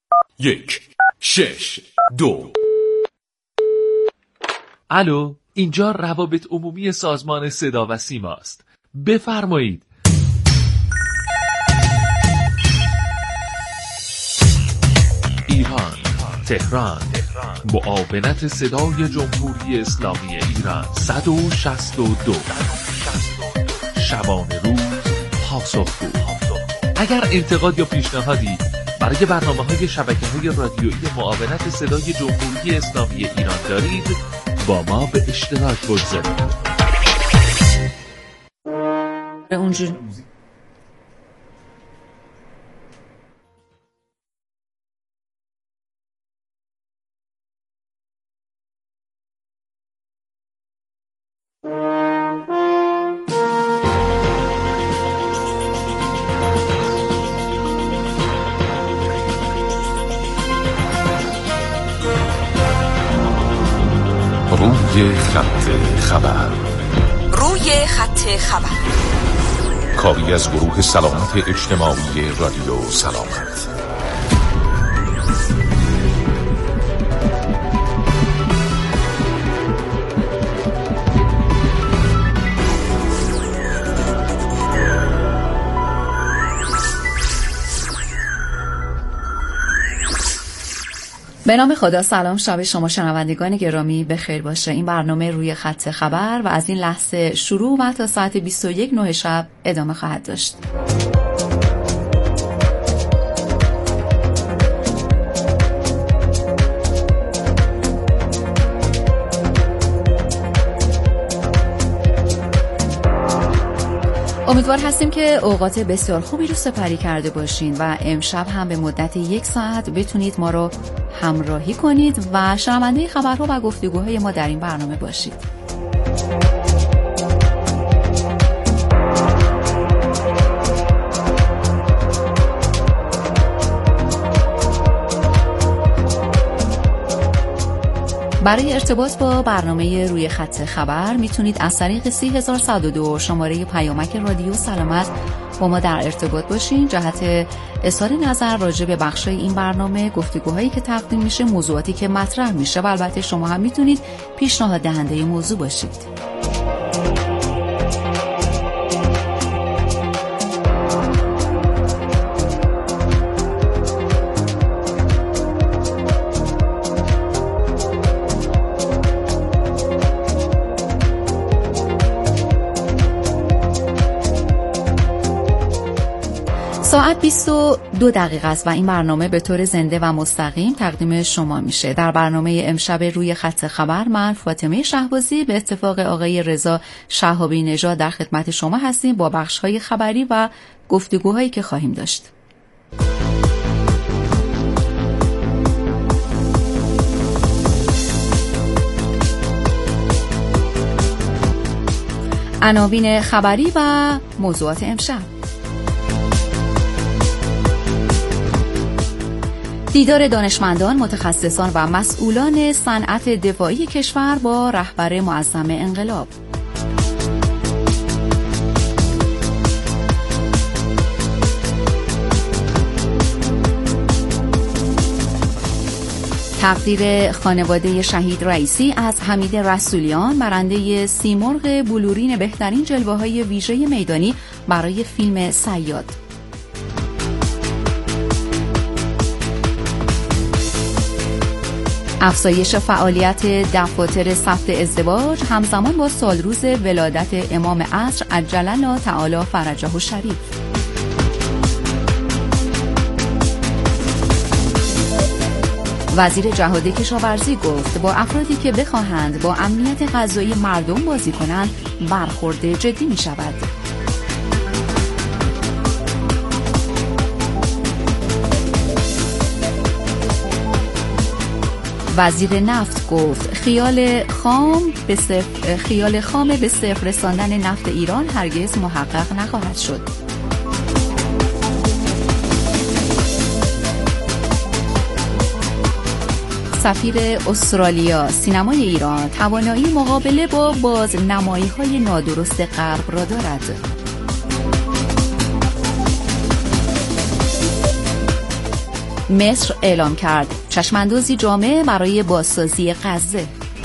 1 6 2. الو، اینجا روابط عمومی سازمان صدا و سیما است. بفرمایید. ایران، تهران، معاونت صدای جمهوری اسلامی ایران 162. شبانه روز پاسخگو. اگر انتقاد یا پیشنهادی برای برنامه‌های شبکه‌های رادیویی معاونت صدای جمهوری اسلامی ایران دارید، با ما به اشتراک بگذارید. اونجوری روی خط خبر. روی خط خبر، کاری از گروه سلامت اجتماعی رادیو سلامت. به نام خدا. سلام، شب شما شنوندگان گرامی بخیر باشه. این برنامه روی خط خبر و از این لحظه شروع و تا ساعت 21 شب ادامه خواهد داشت. امیدوار هستیم که اوقات بسیار خوبی رو سپری کرده باشین و امشب هم به مدت 1 ساعت بتونید ما رو همراهی کنید و شنونده خبرها و گفتگوهای ما در این برنامه باشید. برای ارتباط با برنامه روی خط خبر میتونید از طریق 30102 شماره پیامک رادیو سلامت با ما در ارتباط باشین. جهت اظهار نظر راجع به بخشای این برنامه، گفتگوهایی که تقدیم میشه، موضوعاتی که مطرح میشه و البته شما هم میتونید پیشنهاد دهنده موضوع باشید. ساعت 22 دقیقه است و این برنامه به طور زنده و مستقیم تقدیم شما میشه. در برنامه امشب روی خط خبر من فاطمه شهبازی به اتفاق آقای رضا شهابی نژاد در خدمت شما هستیم با بخش‌های خبری و گفتگوهایی که خواهیم داشت. عناوین خبری و موضوعات امشب: دیدار دانشمندان، متخصصان و مسئولان صنعت دفاعی کشور با رهبر معظم انقلاب. تقدیر خانواده شهید رئیسی از حمید رسولیان، برنده سیمرغ بلورین بهترین جلوه‌های ویژه میدانی برای فیلم صیاد. افزایش فعالیت دفاتر ثبت ازدواج همزمان با سالروز ولادت امام عصر عجل الله تعالی فرجه الشریف. وزیر جهاد کشاورزی گفت با افرادی که بخواهند با امنیت غذایی مردم بازی کنند برخورد جدی می شود. وزیر نفت گفت خیال خام به صفر رساندن نفت ایران هرگز محقق نخواهد شد. سفیر استرالیا سینمای ایران توانایی مقابله با بازنمایی‌های نادرست غرب را دارد. مصر اعلام کرد چشماندازی جامع برای بازسازی غزه.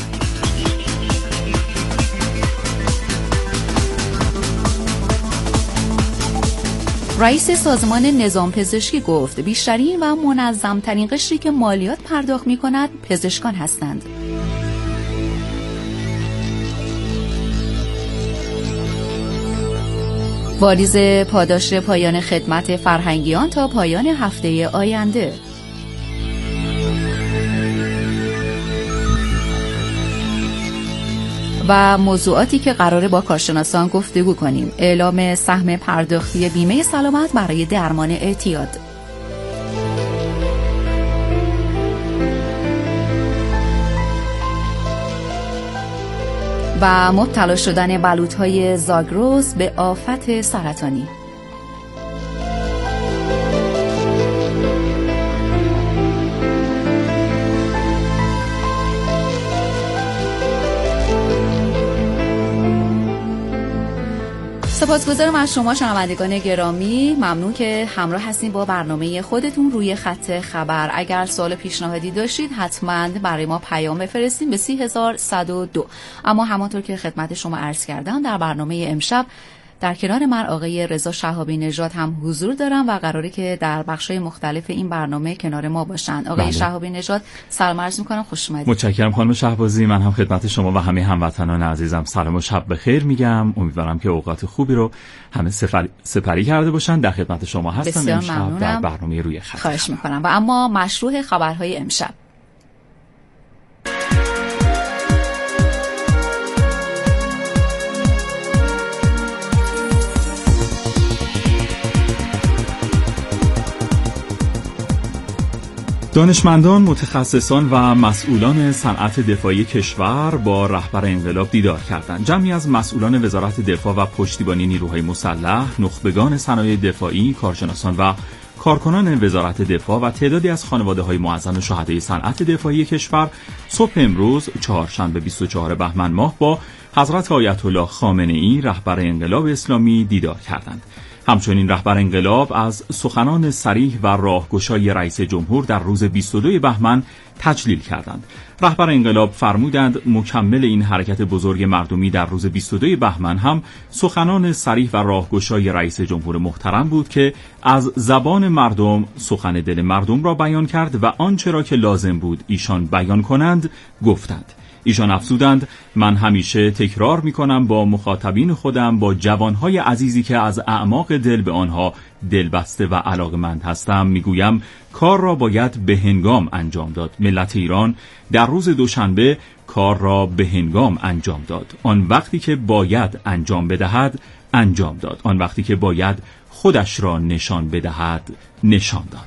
رئیس سازمان نظام پزشکی گفت بیشترین و منظمترین قشری که مالیات پرداخت می کند پزشکان هستند. واریز پاداش پایان خدمت فرهنگیان تا پایان هفته آینده. و موضوعاتی که قراره با کارشناسان گفتگو کنیم: اعلام سهم پرداختی بیمه سلامت برای درمان اعتیاد و مبتلا شدن بلوط‌های زاگرس به آفت سرطانی. سپاسگزارم از شما شنوندگان گرامی. ممنون که همراه هستین با برنامه خودتون روی خط خبر. اگر سوال پیشنهادی داشتید حتما برای ما پیام بفرستین به 30102. اما همانطور که خدمت شما عرض کردم در برنامه امشب در کنار من آقای رضا شهابی نژاد هم حضور دارم و قراره که در بخش‌های مختلف این برنامه کنار ما باشن. آقای شهابی نژاد سلام عرض می‌کنم، خوش اومدید. متشکرم خانم شهبازی. من هم خدمت شما و همه هموطنان عزیزم سلام و شب بخیر میگم. امیدوارم که اوقات خوبی رو همه سپری کرده باشن. در خدمت شما هستم امشب در برنامه روی خط. خواهش می‌کنم. و اما مشروع خبرهای امشب. دانشمندان، متخصصان و مسئولان صنعت دفاعی کشور با رهبر انقلاب دیدار کردند. جمعی از مسئولان وزارت دفاع و پشتیبانی نیروهای مسلح، نخبگان صنایع دفاعی، کارشناسان و کارکنان وزارت دفاع و تعدادی از خانواده‌های معزن شهدای صنعت دفاعی کشور صبح امروز چهارشنبه 24 بهمن ماه با حضرت آیت الله خامنه‌ای رهبر انقلاب اسلامی دیدار کردند. همچنین رهبر انقلاب از سخنان صریح و راهگشای رئیس جمهور در روز 22 بهمن تجلیل کردند. رهبر انقلاب فرمودند مکمل این حرکت بزرگ مردمی در روز 22 بهمن هم سخنان صریح و راهگشای رئیس جمهور محترم بود که از زبان مردم سخن دل مردم را بیان کرد و آنچه را که لازم بود ایشان بیان کنند گفتند. ایشان افزودند من همیشه تکرار میکنم با مخاطبین خودم، با جوانهای عزیزی که از اعماق دل به آنها دلبسته و علاقمند هستم میگویم کار را باید به هنگام انجام داد. ملت ایران در روز دوشنبه کار را به هنگام انجام داد. آن وقتی که باید انجام بدهد انجام داد. آن وقتی که باید خودش را نشان بدهد نشان داد.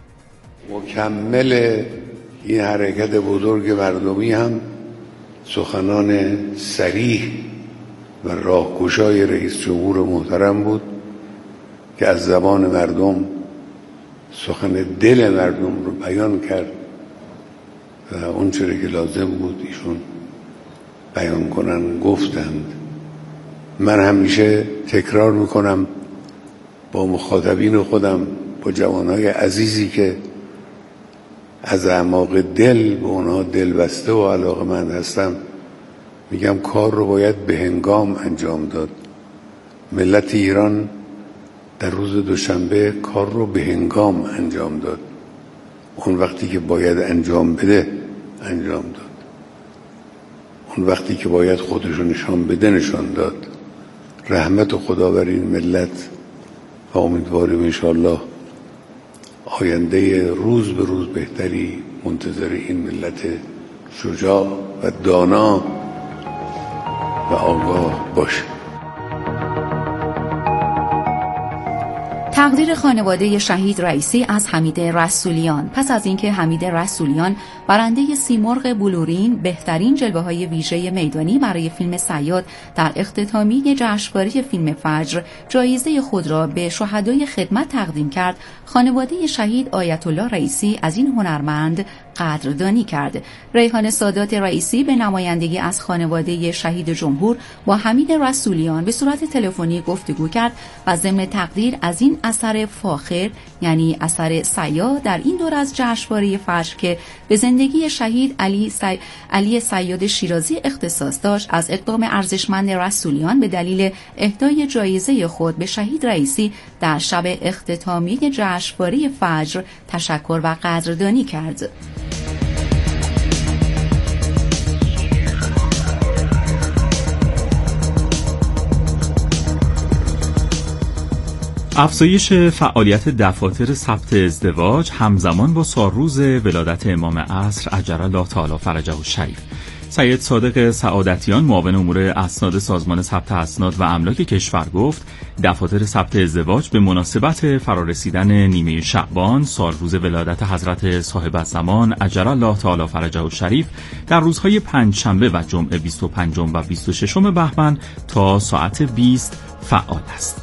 مکمل این حرکت بزرگ مردمی هم سخنان صریح و راهگشای رئیس جمهور محترم بود که از زبان مردم سخن دل مردم رو بیان کرد و اون چیزی که لازم بود ایشون بیان کنن گفتند. من همیشه تکرار میکنم با مخاطبین خودم، با جوانهای عزیزی که از اعماق دل به اونها دلبسته و علاقه‌مند هستم میگم کار رو باید به هنگام انجام داد. ملت ایران در روز دوشنبه کار رو به هنگام انجام داد. اون وقتی که باید انجام بده انجام داد. اون وقتی که باید خودشو نشان بده نشان داد. رحمت خدا بر این ملت و امیدواریم انشاءالله آینده روز به روز بهتری منتظر این ملت شجاع و دانا و آگاه باشه. تقدیر خانواده شهید رئیسی از حمید رسولیان. پس از اینکه حمید رسولیان برنده سیمرغ بلورین بهترین جلوه‌های ویژه میدانی برای فیلم صیاد در اختتامیه جشنواره فیلم فجر جایزه خود را به شهدای خدمت تقدیم کرد، خانواده شهید آیت الله رئیسی از این هنرمند قدردانی کرد. ریحان سادات رئیسی به نمایندگی از خانواده شهید جمهور با حمید رسولیان به صورت تلفنی گفتگو کرد و ضمن تقدیر از این اثر فاخر یعنی اثر صیاد در این دور از جشنواره فجر که به زندگی شهید علی صیاد شیرازی اختصاص داشت از اقدام ارزشمند رسولیان به دلیل اهدای جایزه خود به شهید رئیسی در شب اختتامیه جشنواره فجر تشکر و قدردانی کرد. افزایش فعالیت دفاتر ثبت ازدواج همزمان با سالروز ولادت امام عصر عجل الله تعالی فرجه الشریف. سید صادق سعادتیان معاون امور اسناد سازمان ثبت اسناد و املاک کشور گفت دفاتر ثبت ازدواج به مناسبت فرارسیدن نیمه شعبان سالروز ولادت حضرت صاحب الزمان عجل الله تعالی فرجه الشریف در روزهای پنجشنبه و جمعه 25 و 26 بهمن تا ساعت 20 فعال است.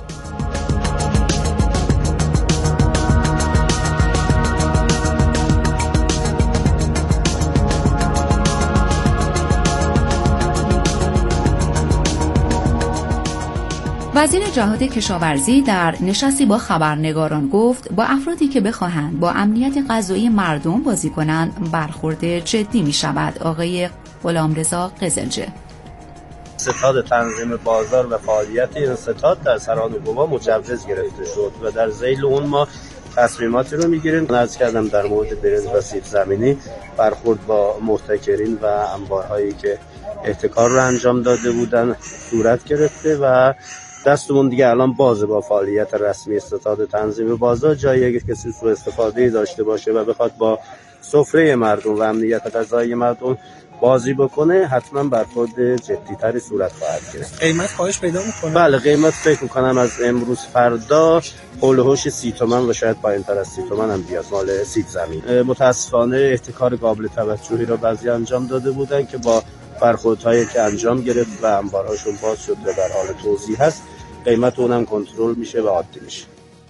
وزیر جهاد کشاورزی در نشستی با خبرنگاران گفت با افرادی که بخواهند با امنیت غذایی مردم بازی کنند برخورد جدی می شود. آقای غلامرضا قزلجه: ستاد تنظیم بازار و فعالیت این ستاد در سران قوا مجوز گرفته شد و در ذیل اون ما تصمیماتی رو میگیریم. عرض کردم در مورد برنج و سیب زمینی برخورد با محتکرین و انبارهایی که احتکار رو انجام داده بودن صورت گرفته و دستمون دیگه الان بازه با فعالیت رسمی ستاد تنظیم بازار. جایی اگه کسی سوء استفاده داشته باشه و بخواد با سفره مردم و امنیت غذایی مردم بازی بکنه حتما برخورد جدی‌تری صورت خواهد گرفت. قیمت کاهش پیدا می‌کنه؟ بله، قیمت فکر می‌کنم از امروز فردا حول و حوش 30 تومن و شاید پایین‌تر از 30 تومن هم بیاد مال سیب زمین. متأسفانه احتکار قابل توجهی را بعضی انجام داده بودن که با برخوردهایی که انجام گرفت و انبارهاشون باز شد و در حال توزیع هست قیمت اونم کنترل میشه و عادی میشه.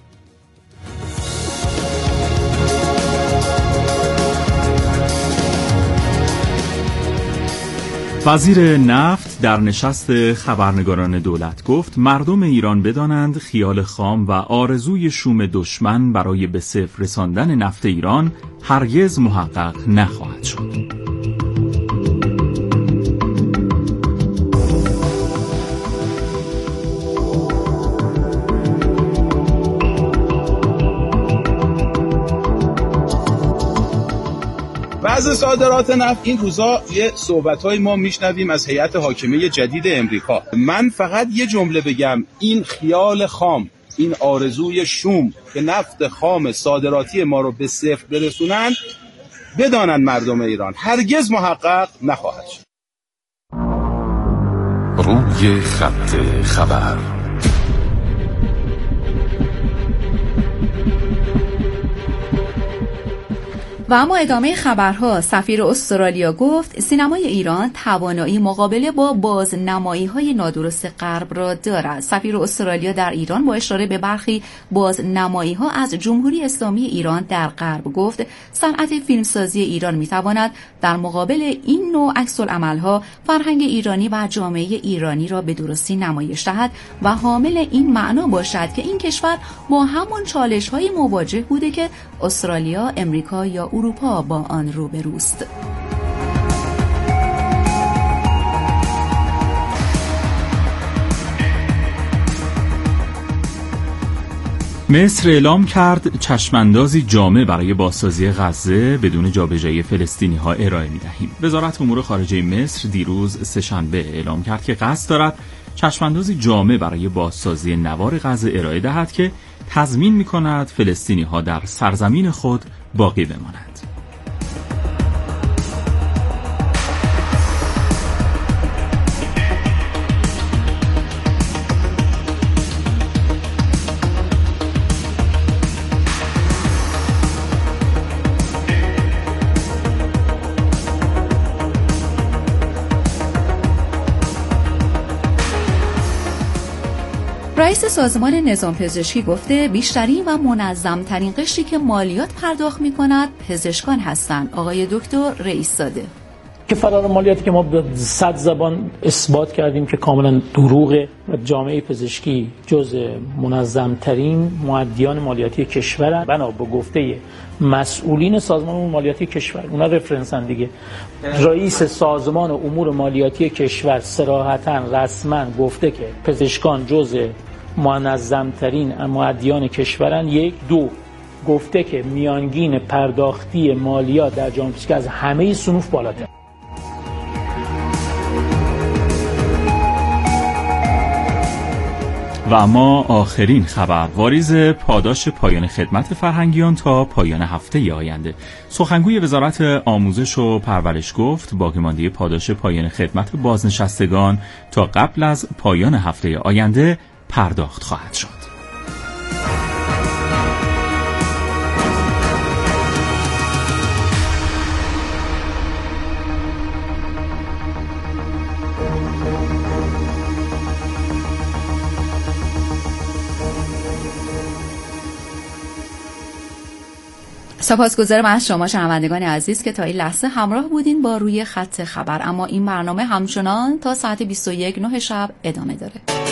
وزیر نفت در نشست خبرنگاران دولت گفت مردم ایران بدانند خیال خام و آرزوی شوم دشمن برای به صفر رساندن نفت ایران هرگز محقق نخواهد شد. وضع صادرات نفت این روزا یه صحبت‌های ما میشنویم از هیئت حاکمه جدید امریکا. من فقط یه جمله بگم، این خیال خام، این آرزوی شوم که نفت خام صادراتی ما رو به صفر برسونن، بدانن مردم ایران هرگز محقق نخواهد شد. روی خط خبر. و اما ادامه خبرها. سفیر استرالیا گفت سینمای ایران توانایی مقابله با بازنمایی‌های نادرست غرب را دارد. سفیر استرالیا در ایران با اشاره به برخی بازنمایی‌ها از جمهوری اسلامی ایران در غرب گفت صنعت فیلمسازی ایران می‌تواند در مقابل این نوع عکس‌العمل‌ها فرهنگ ایرانی و جامعه ایرانی را به درستی نمایش دهد و حامل این معنا باشد که این کشور با همان چالش‌های مواجه بوده که استرالیا، امریکا یا اروپا با آن روبروست. مصر اعلام کرد چشماندازی جامع برای بازسازی غزه بدون جابجایی فلسطینی‌ها ارائه می‌دهیم. وزارت امور خارجه مصر دیروز سه‌شنبه اعلام کرد که قصد دارد چشماندازی جامع برای بازسازی نوار غزه ارائه دهد که تضمین می‌کند فلسطینی‌ها در سرزمین خود باقی بمانند. رئیس سازمان نظام پزشکی گفته بیشترین و منظم‌ترین قشری که مالیات پرداخت می‌کند پزشکان هستند. آقای دکتر رئیس‌زاده که فرار مالیاتی که ما به 100 زبان اثبات کردیم که کاملا دروغه و جامعه پزشکی جزء منظم‌ترین مؤدیان مالیاتی کشورن بنا به گفته مسئولین سازمان مالیاتی کشور. اونا رفرنسن دیگه. رئیس سازمان امور مالیاتی کشور صراحتاً رسما گفته که پزشکان جزء منظم‌ترین مؤدیان کشورن. 1 2 گفته که میانگین پرداختی مالیات در جامعه پزشکی از همه صنوف بالاتر. و اما آخرین خبر، واریز پاداش پایان خدمت فرهنگیان تا پایان هفته آینده. سخنگوی وزارت آموزش و پرورش گفت باقیمانده پاداش پایان خدمت بازنشستگان تا قبل از پایان هفته آینده پرداخت خواهد شد. سپاسگزارم از شما شنوندگان عزیز که تا این لحظه همراه بودین با روی خط خبر. اما این برنامه همچنان تا ساعت 21:09 شب ادامه داره.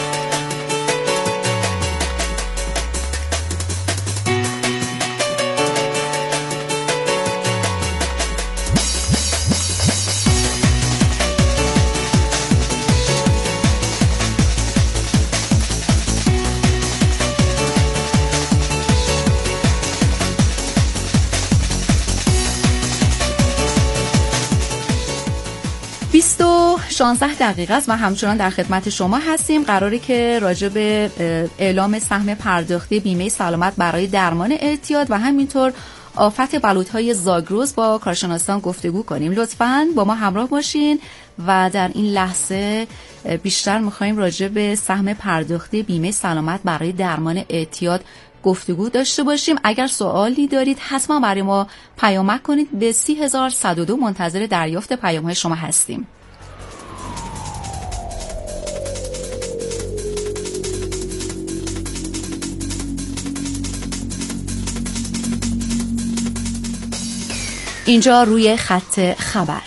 و 16 دقیقه است و همچنان در خدمت شما هستیم. قراره که راجع به اعلام سهم پرداختی بیمه سلامت برای درمان اعتیاد و همینطور آفت بلوط‌های زاگرس با کارشناسان گفتگو کنیم. لطفاً با ما همراه باشین و در این لحظه بیشتر می‌خوایم راجع به سهم پرداختی بیمه سلامت برای درمان اعتیاد گفتگو داشته باشیم. اگر سوالی دارید حتما برای ما پیامک کنید. به 30102 منتظر دریافت پیام‌های شما هستیم. اینجا روی خط خبر.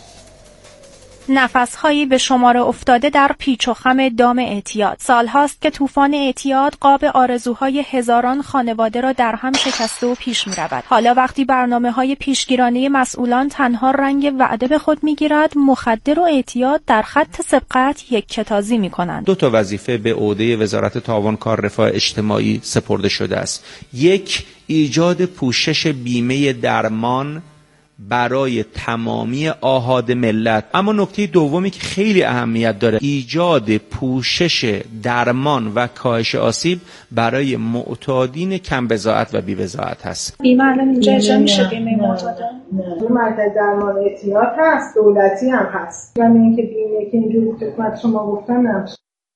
نفس‌هایی به شمار افتاده در پیچ و خم دام اعتیاد. سال‌هاست که طوفان اعتیاد قاب آرزوهای هزاران خانواده را در هم شکسته و پیش می‌رود. حالا وقتی برنامه‌های پیشگیرانه مسئولان تنها رنگ وعده به خود می‌گیرد، مخدر و اعتیاد در خط سبقت یک‌کتازی می‌کنند. 2 وظیفه به عهده وزارت تعاون کار رفاه اجتماعی سپرده شده است. 1 ایجاد پوشش بیمه درمان برای تمامی آحاد ملت. اما نکته دومی که خیلی اهمیت داره، ایجاد پوشش درمان و کاهش آسیب برای معتادین کم بضاعت و بی بضاعت هست. بیمه الان اینجا اجرا میشه؟ بیمه معتادان مرکز درمان اعتیاد هست، دولتی هم هست. و اینکه بیمه که اینجوری خدمت شما گفتم نمیشه.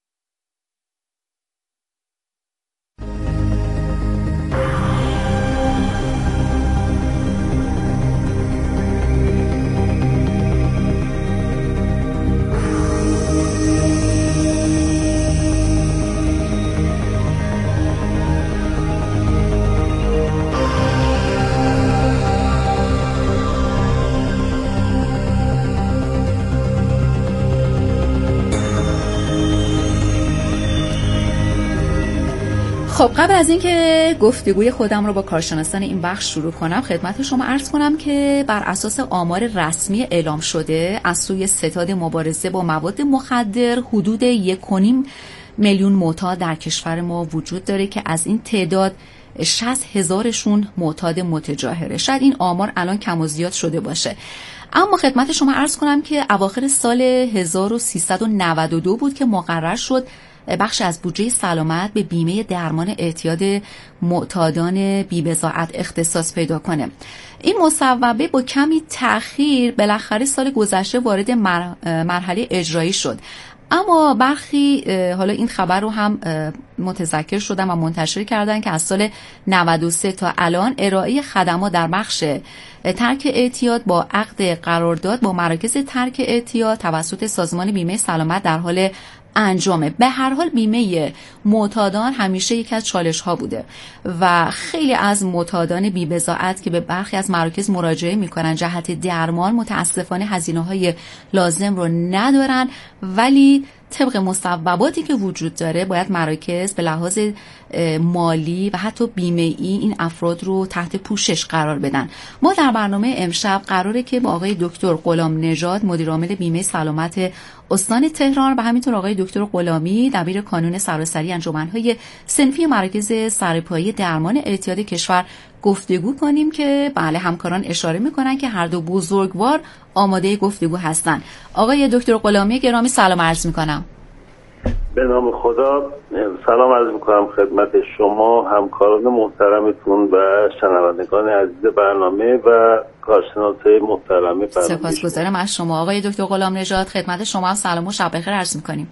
خب قبل از اینکه گفتگوی خودم رو با کارشناسان این بخش شروع کنم خدمت شما عرض کنم که بر اساس آمار رسمی اعلام شده از سوی ستاد مبارزه با مواد مخدر حدود 1.5 میلیون معتاد در کشور ما وجود داره که از این تعداد 60,000شون معتاد متجاهره. شاید این آمار الان کم و زیاد شده باشه، اما خدمت شما عرض کنم که اواخر سال 1392 بود که مقرر شد بخش از بودجه سلامت به بیمه درمان اعتیاد معتادان بی‌بضاعت اختصاص پیدا کنه. این مصوبه با کمی تأخیر بالاخره سال گذشته وارد مرحله اجرایی شد، اما برخی حالا این خبر رو هم متذکر شدن و منتشر کردن که از سال 93 تا الان ارائه خدمات در بخش ترک اعتیاد با عقد قرارداد با مراکز ترک اعتیاد توسط سازمان بیمه سلامت در حال انجامه. به هر حال بیمه معتادان همیشه یکی از چالش ها بوده و خیلی از معتادان بی‌بضاعت که به برخی از مراکز مراجعه میکنن جهت درمان متاسفانه هزینه‌های لازم رو ندارن، ولی طبق مصوباتی که وجود داره باید مراکز به لحاظ مالی و حتی بیمه‌ای این افراد رو تحت پوشش قرار بدن. ما در برنامه امشب قراره که با آقای دکتر غلام نژاد مدیر عامل بیمه سلامت استان تهران و همینطور آقای دکتر غلامی دبیر کانون سراسری انجمن‌های صنفی مراکز سرپایی درمان اعتیاد کشور گفتگو کنیم که بله همکاران اشاره میکنن که هر دو بزرگوار آماده گفتگو هستن. آقای دکتر غلامی گرامی سلام عرض میکنم. به نام خدا سلام عرض میکنم خدمت شما همکاران محترمتون و شنوندگان عزیز برنامه و کارشناسای محترم برنامه. سپاسگزارم از شما. آقای دکتر غلام نژاد خدمت شما هم سلام و شب بخیر عرض میکنیم.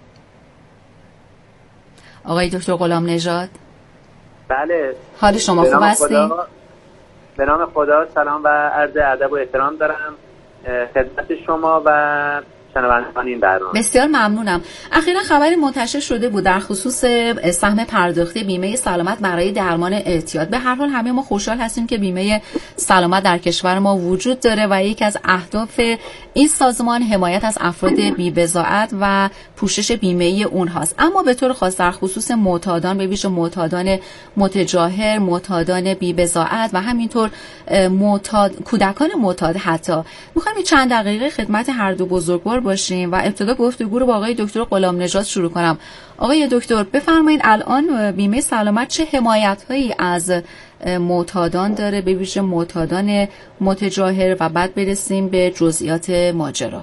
آقای دکتر غلام نژاد بله حال شما خوب هستین؟ به نام خدا سلام و عرض ادب و احترام دارم خدمت شما و شنوندگان این برنامه. بسیار ممنونم. اخیراً خبری منتشر شده بود در خصوص سهم پرداختی بیمه سلامت برای درمان اعتیاد. به هر حال همه ما خوشحال هستیم که بیمه سلامت در کشور ما وجود داره و یکی از اهداف این سازمان حمایت از افراد بی‌بضاعت و پوشش بیمه‌ای اونهاست. اما به طور خاص در خصوص معتادان، به ویژه معتادان متجاهر، معتادان بی‌بضاعت و همینطور کودکان معتاد حتی، می‌خوایم چند دقیقه خدمت هر دو بزرگوار باشیم و ابتدا گفتگو رو با آقای دکتر غلام نژاد شروع کنم. آقای دکتر بفرمایید الان بیمه سلامت چه حمایت‌هایی از معتادان داره، به ویژه معتادان متجاهر، و بعد برسیم به جزئیات ماجرا.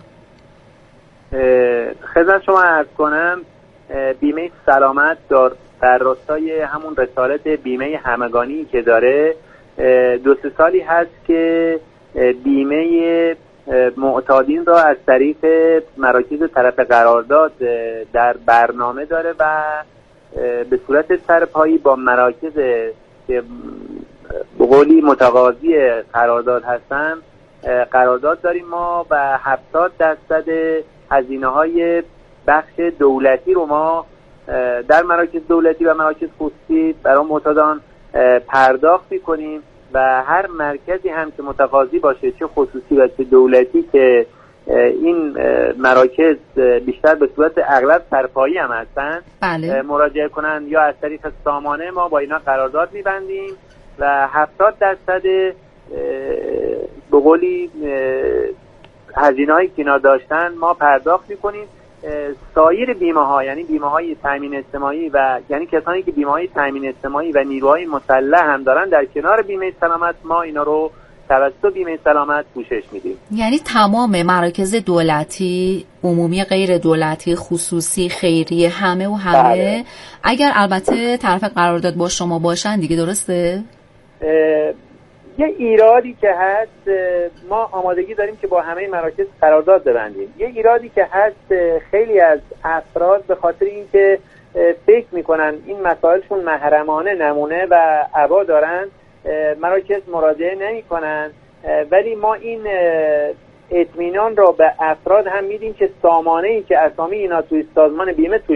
خدمت شما عرض کنم بیمه سلامت در راستای همون رسالت بیمه همگانی که داره 2-3 سالی هست که بیمه معتادین را از طریق مراکز طرف قرارداد در برنامه داره و به صورت سرپایی با مراکز که به قولی متقاضی قرارداد هستن قرارداد داریم ما و 70% هزینه‌های بخش دولتی رو ما در مراکز دولتی و مراکز خصوصی برای معتادان پرداخت می‌کنیم و هر مرکزی هم که متقاضی باشه چه خصوصی و چه دولتی که این مراکز بیشتر به صورت اغلب سرپایی هم هستن بله. مراجعه کنن یا از طریق سامانه ما با اینا قرارداد می‌بندیم و 70% به قولی هزینه‌هایی که اینا داشتن ما پرداخت می‌کنیم. سایر بیمه‌ها یعنی بیمه‌های تامین اجتماعی و یعنی کسانی که بیمه‌های تامین اجتماعی و نیروهای مسلح هم دارن در کنار بیمه سلامت ما اینا رو توسط بیمه سلامت پوشش میدیم. یعنی تمام مراکز دولتی، عمومی، غیر دولتی، خصوصی، خیریه، همه و همه بله. اگر البته طرف قرارداد با شما باشن دیگه، درسته؟ یه ایرادی که هست ما آمادگی داریم که با همه مراکز قرارداد ببندیم. یه ایرادی که هست خیلی از افراد به خاطر اینکه فکر میکنن این مسائلشون محرمانه نمونه و عبا دارن مراکز مراجعه نمی کنن، ولی ما این اطمینان را به افراد هم میدیم که سامانه‌ای که اسامی اینا توی سازمان بیمه توش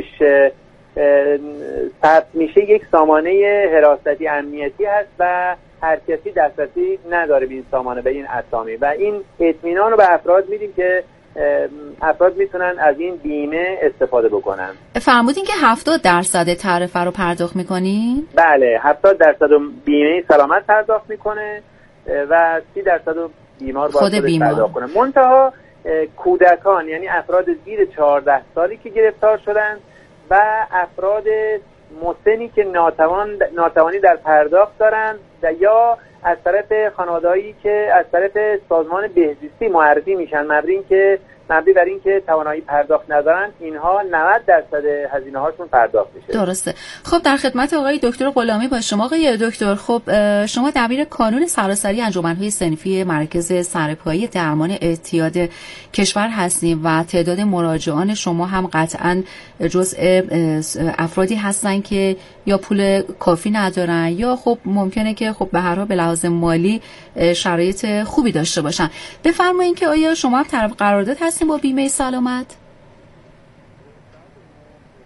ثبت میشه یک سامانه حراستی امنیتی هست و هر کسی دسترسی نداره به این سامانه، به این اسامی، و این اطمینان رو به افراد میدیم که افراد میتونن از این بیمه استفاده بکنن. فرمودین که 70% تعرفه رو پرداخت میکنین؟ بله 70% بیمه سلامت پرداخت میکنه و 30% بیمار باید پرداخت کنه. منتها کودکان یعنی افراد زیر 14 سالی که گرفتار شدن و افراد مسنی که ناتوانی در پرداخت دارن یا از طرف خانواده‌ای که از طرف سازمان بهزیستی معرفی میشن مبنی بر اینکه توانایی پرداخت ندارن، اینها 90% هزینه هاشون پرداخت میشه. درسته. خب در خدمت آقای دکتر غلامی با شما. آقای دکتر، خب شما دبیر کانون سراسری انجمن‌های صنفی مرکز سرپایی درمان اعتیاد کشور هستیم و تعداد مراجعان شما هم قطعاً جزء افرادی هستن که یا پول کافی ندارن یا خب ممکنه که خب به هر حال به لحاظ مالی شرایط خوبی داشته باشن. بفرمایید که آیا شما هم طرف قرارداد هستین با بیمه سلامت؟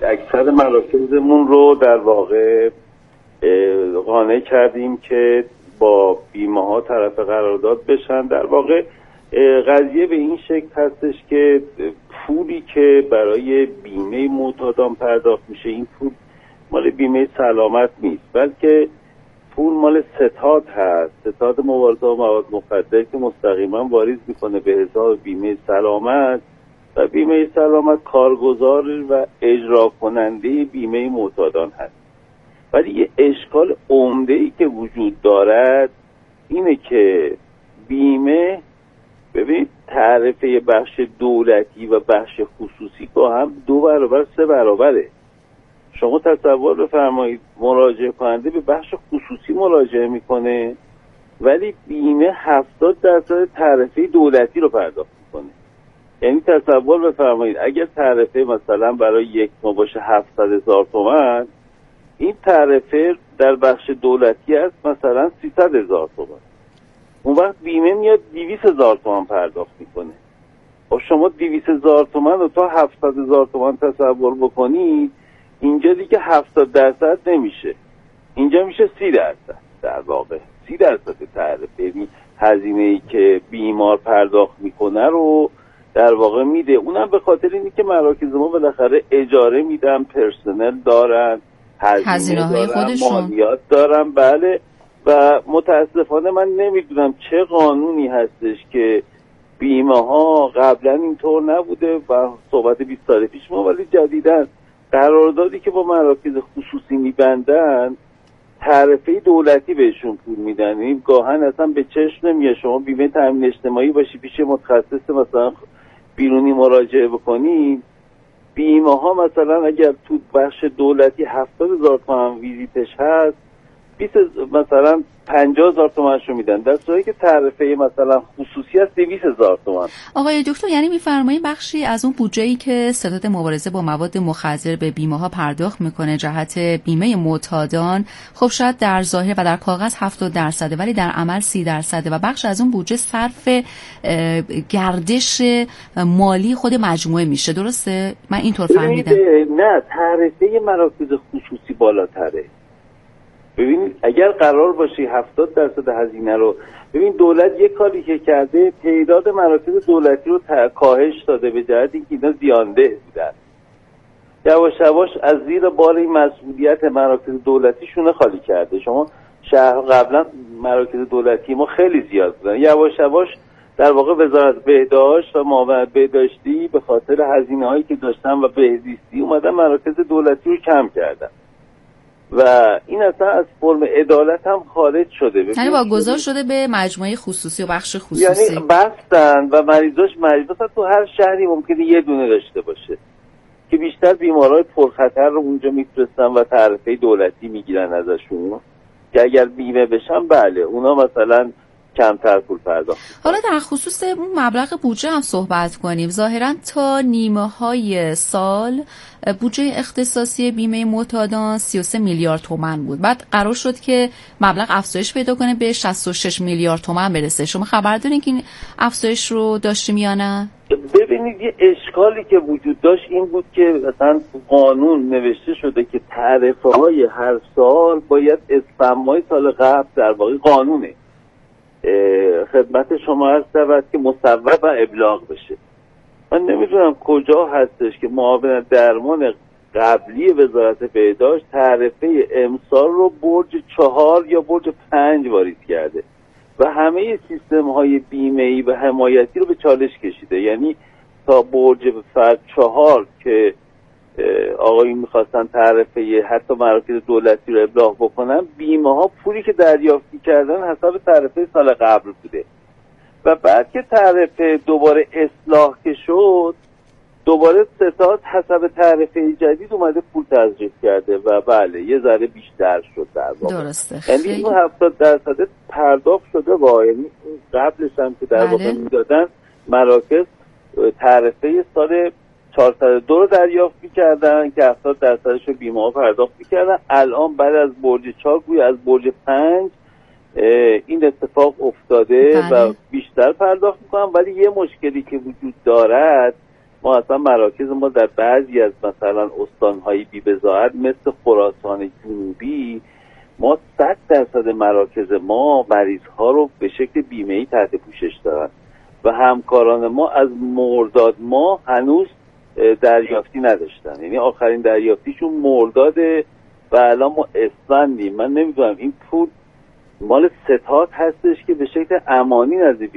اکثر مراکزمون رو در واقع قانع کردیم که با بیمه ها طرف قرارداد بشن. در واقع قضیه به این شکل هستش که پولی که برای بیمه معتادان پرداخت میشه این پول مال بیمه سلامت نیست، بلکه پول مال ستاد هست، ستاد مبارزه با مواد مخدر که مستقیما واریز میکنه به حساب بیمه سلامت و بیمه سلامت کارگزار و اجرا کننده بیمه معتادان هست. ولی یه اشکال عمده‌ای که وجود دارد اینه که بیمه، ببینید تعرفه بخش دولتی و بخش خصوصی با هم 2 برابر 3 برابره. شما تصور بفرمایید مراجعه کننده به بخش خصوصی مراجعه میکنه ولی بیمه 70% تعرفه دولتی رو پرداخت میکنه. یعنی تصور بفرمایید اگر تعرفه مثلا برای یک ماه باشه 700,000 تومان، این تعرفه در بخش دولتی است مثلا 300,000 تومان. اون وقت بیمه میاد 200,000 تومان پرداخت میکنه. و شما 200,000 تومان رو تا 700,000 تومان تصور بکنید، اینجا دیگه 70% نمیشه، اینجا میشه 30%. در واقع 30% تعرفه، یعنی هزینه‌ای که بیمار پرداخت میکنه رو در واقع میده. اونم به خاطر اینه که مراکز ما بالاخره اجاره میدن، پرسنل دارن، هزینه‌های خودشون، مالیات دارن. بله. و متاسفانه من نمیدونم چه قانونی هستش که بیمه ها قبلا اینطور نبوده و صحبت 20 سال پیش ما، ولی جدیدن قراردادی که با مراکز خصوصی میبندن تعرفه دولتی بهشون پول میدن. یعنی گاهن اصلا به چشم نمیاد شما بیمه تامین اجتماعی باشی پیش متخصص مثلا بیرونی مراجعه بکنید، بیمه ها مثلا اگر تو بخش دولتی 70,000 تومان ویزیتش هست، مثلا 50,000 تومانشو میدن، در صورتی که تعرفه مثلا خصوصی است 200,000 تومان. آقای دکتر یعنی میفرمایید بخشی از اون بودجه‌ای که ستاد مبارزه با مواد مخدر به بیمه ها پرداخت میکنه جهت بیمه معتادان، خب شاید در ظاهر و در کاغذ 70% ولی در عمل 30% و بخش از اون بودجه صرف گردش مالی خود مجموعه میشه. درسته؟ من اینطور فهمیدم. نه، تعرفه مراکز خصوصی بالاتره. ببینید اگر قرار باشه 70% هزینه رو، ببین دولت یک کاری که کرده تعداد مراکز دولتی رو کاهش داده به جهت اینکه اینا زیانده بودن. یواش یواش از زیر بار این مسئولیت مراکز دولتی شونه خالی کرده. شما شهر قبلا مراکز دولتی ما خیلی زیاد بودن، یواش یواش در واقع وزارت بهداشت و معاونت بهداشتی به خاطر هزینه‌هایی که داشتن و بهزیستی اومدن مراکز دولتی رو کم کردن و این اصلا از فرم عدالت هم خارج شده. یعنی واگذار شده به مجموعه خصوصی و بخش خصوصی، یعنی بستن و مریضاش تو هر شهری ممکنه یه دونه داشته باشه که بیشتر بیمارای پرخطر رو اونجا میفرستن و تعرفه دولتی میگیرن ازشون که اگر بیمه بشن بله اونا مثلا کمتر پول پرداخت. حالا در خصوص مبلغ بودجه هم صحبت کنیم. ظاهرا تا نیمه های سال بودجه اختصاصی بیمه معتادان 33 میلیارد تومان بود. بعد قرار شد که مبلغ افزایش پیدا کنه به 66 میلیارد تومان برسه. شما خبر دارین که این افزایش رو داشتیم یا نه؟ ببینید یه اشکالی که وجود داشت این بود که مثلا قانون نوشته شده که تعرفه های هر سال باید اسفند ماه سال قبل، در واقع قانونه خدمت شما عرض شود که مصوب و ابلاغ بشه. من نمیدونم کجا هستش که معاون درمان قبلی وزارت بهداشت تعرفه امسال رو برج 4 یا برج 5 واریز کرده و همه سیستم های بیمه‌ای و حمایتی رو به چالش کشیده. یعنی تا برج فرد 4 که آقایون میخواستن تعرفه حتی مراکز دولتی رو ابلاغ بکنن، بیمه ها پولی که دریافتی کردن حساب تعرفه سال قبل بوده و بعد که تعرفه دوباره اصلاح که شد دوباره ستاد حساب تعرفه جدید اومده پول تزریق کرده و بله یه ذره بیشتر شد در واقع. درسته. یعنی اون 70% پرداخت شده با یعنی قبلش هم که در واقع میدادن مراکز تعرفه سال 402 رو دریافت می‌کردن که 70% رو بیمه ها پرداخت می‌کردن. الان بعد از برج 4 گویا از برج 5 این اتفاق افتاده و بیشتر پرداخت می‌کنن. ولی یه مشکلی که وجود دارد ما اصلا مراکز ما در بعضی از مثلا استانهای بی‌بضاعت مثل خراسان جنوبی ما 100% مراکز ما مریض‌ها رو به شکل بیمه‌ای تحت پوشش دارن و همکاران ما از مرداد ما هنوز دریافتی نداشتن، یعنی آخرین دریافتیشون مرداده و الان ما اسفندیم. من نمیدونم این پول مال ستاد هستش که به شکل امانی نزد